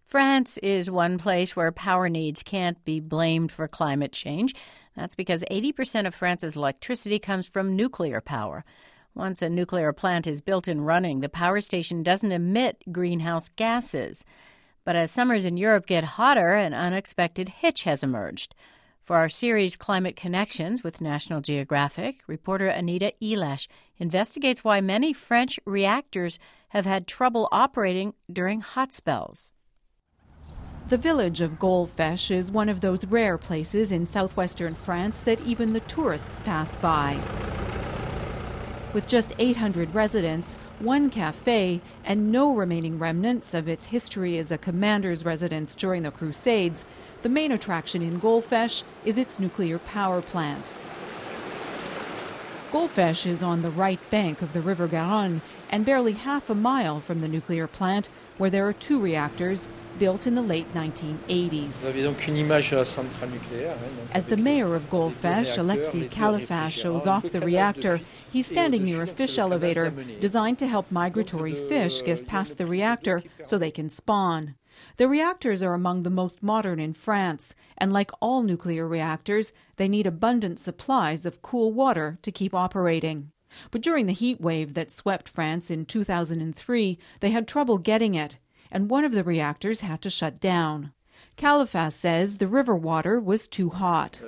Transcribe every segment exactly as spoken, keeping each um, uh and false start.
France is one place where power needs can't be blamed for climate change. That's because eighty percent of France's electricity comes from nuclear power. Once a nuclear plant is built and running, the power station doesn't emit greenhouse gases. But as summers in Europe get hotter, an unexpected hitch has emerged. For our series Climate Connections with National Geographic, reporter Anita Elash investigates why many French reactors have had trouble operating during hot spells. The village of Golfech is one of those rare places in southwestern France that even the tourists pass by. With just eight hundred residents, one cafe, and no remaining remnants of its history as a commander's residence during the Crusades, the main attraction in Golfech is its nuclear power plant. Golfech is on the right bank of the River Garonne and barely half a mile from the nuclear plant, where there are two reactors built in the late nineteen eighties. As the mayor of Golfech, Alexis Khalifah, shows off the reactor, he's standing near a fish elevator designed to help migratory fish get past the reactor so they can spawn. The reactors are among the most modern in France, and like all nuclear reactors, they need abundant supplies of cool water to keep operating. But during the heat wave that swept France in two thousand three, they had trouble getting it, and one of the reactors had to shut down. Khalifah says the river water was too hot.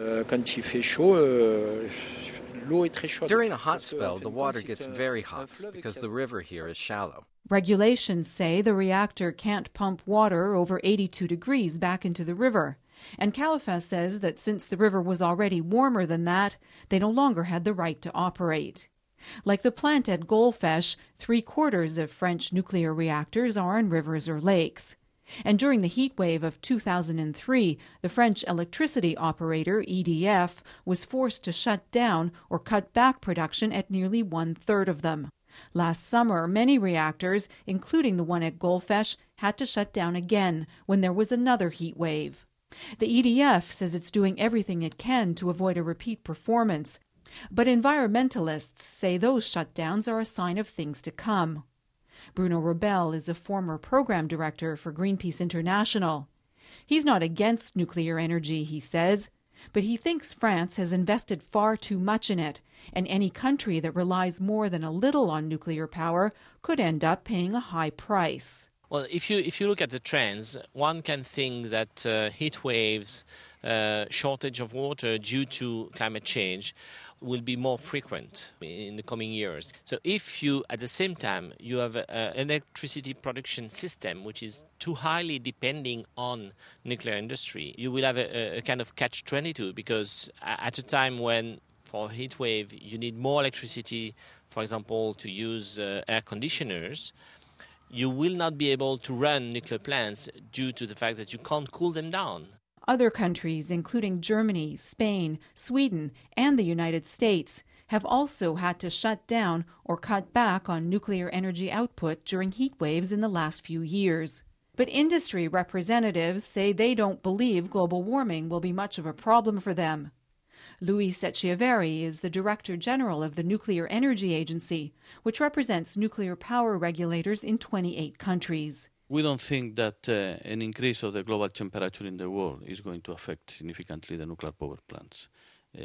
During a hot spell, the water gets very hot because the river here is shallow. Regulations say the reactor can't pump water over eighty-two degrees back into the river. And Khalifah says that since the river was already warmer than that, they no longer had the right to operate. Like the plant at Golfech, three-quarters of French nuclear reactors are in rivers or lakes. And during the heat wave of two thousand three, the French electricity operator, E D F, was forced to shut down or cut back production at nearly one-third of them. Last summer, many reactors, including the one at Golfech, had to shut down again when there was another heat wave. The E D F says it's doing everything it can to avoid a repeat performance. But environmentalists say those shutdowns are a sign of things to come. Bruno Rebel is a former program director for Greenpeace International. He's not against nuclear energy, he says, but he thinks France has invested far too much in it, and any country that relies more than a little on nuclear power could end up paying a high price. Well, if you if you look at the trends, one can think that uh, heat waves, uh, shortage of water due to climate change will be more frequent in the coming years. So if you, at the same time, you have an electricity production system which is too highly depending on nuclear industry, you will have a, a kind of catch twenty-two, because at a time when, for a heat wave, you need more electricity, for example, to use uh, air conditioners, you will not be able to run nuclear plants due to the fact that you can't cool them down. Other countries, including Germany, Spain, Sweden, and the United States, have also had to shut down or cut back on nuclear energy output during heat waves in the last few years. But industry representatives say they don't believe global warming will be much of a problem for them. Louis Etcheverry is the Director General of the Nuclear Energy Agency, which represents nuclear power regulators in twenty-eight countries. We don't think that uh, an increase of the global temperature in the world is going to affect significantly the nuclear power plants, uh,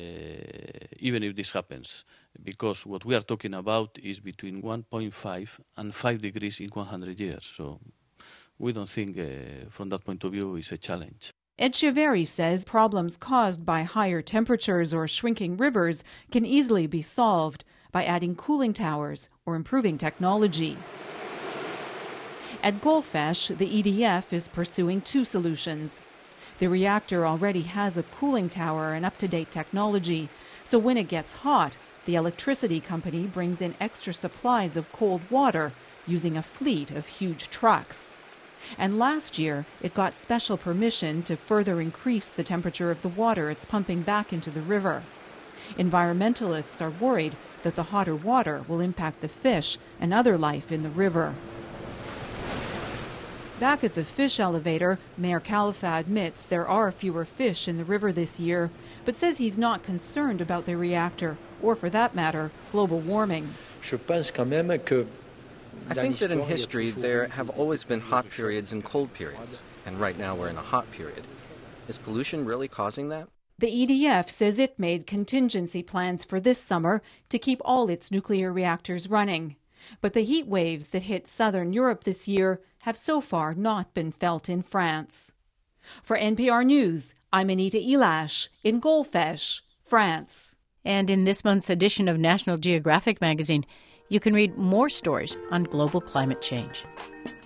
even if this happens, because what we are talking about is between one point five and five degrees in one hundred years. So we don't think, uh, from that point of view, it's a challenge. Etcheverry says problems caused by higher temperatures or shrinking rivers can easily be solved by adding cooling towers or improving technology. At Golfech, the E D F is pursuing two solutions. The reactor already has a cooling tower and up-to-date technology, so when it gets hot, the electricity company brings in extra supplies of cold water using a fleet of huge trucks. And last year, it got special permission to further increase the temperature of the water it's pumping back into the river. Environmentalists are worried that the hotter water will impact the fish and other life in the river. Back at the fish elevator, Mayor Khalifah admits there are fewer fish in the river this year, but says he's not concerned about the reactor, or for that matter, global warming. Je pense quand même que I think that in history there have always been hot periods and cold periods, and right now we're in a hot period. Is pollution really causing that? The E D F says it made contingency plans for this summer to keep all its nuclear reactors running. But the heat waves that hit southern Europe this year have so far not been felt in France. For N P R News, I'm Anita Elash in Golfech, France. And in this month's edition of National Geographic magazine, you can read more stories on global climate change.